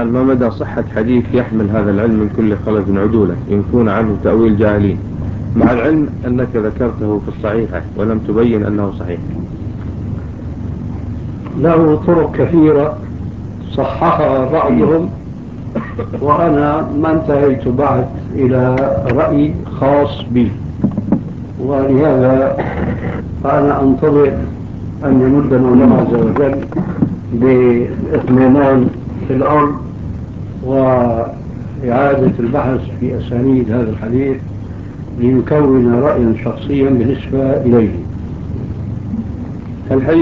السؤال: ما مدى صحة حديث يحمل هذا العلم من كل خلف عدولة ينفون عنه تأويل جاهلين، مع العلم أنك ذكرته في الصحيحة ولم تبين أنه صحيح؟ له طرق كثيرة صححها بعضهم، وأنا ما انتهيت بعد إلى رأي خاص بي، ولهذا فأنا أنتظر أن يمدنا الله عز وجل باطمئنان في الأرض وإعادة البحث في أسانيد هذا الحديث ليكون رأيا شخصيا بالنسبة إليه. الحديث